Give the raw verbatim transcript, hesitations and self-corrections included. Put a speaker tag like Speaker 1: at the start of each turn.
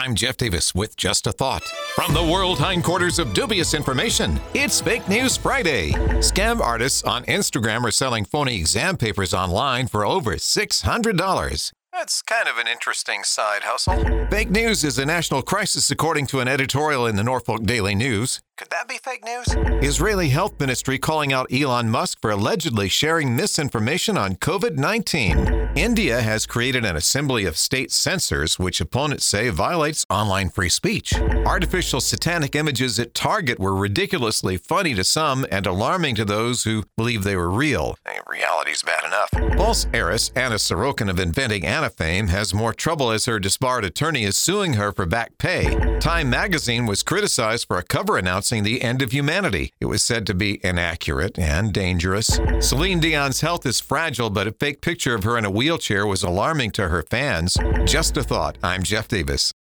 Speaker 1: I'm Jeff Davis with Just a Thought. From the world hindquarters of dubious information, it's Fake News Friday. Scam artists on Instagram are selling phony exam papers online for over six hundred dollars. That's kind of an interesting side hustle. Fake news is a national crisis, according to an editorial in the Norfolk Daily News. Could that be fake news? Israeli Health Ministry calling out Elon Musk for allegedly sharing misinformation on COVID nineteen. India has created an assembly of state censors, which opponents say violates online free speech. Artificial satanic images at Target were ridiculously funny to some and alarming to those who believe they were real. Hey, reality's bad enough. False heiress Anna Sorokin of Inventing Anna fame has more trouble as her disbarred attorney is suing her for back pay. Time magazine was criticized for a cover announcing the end of humanity. It was said to be inaccurate and dangerous. Celine Dion's health is fragile, but a fake picture of her in a wheelchair was alarming to her fans. Just a thought. I'm Jeff Davis.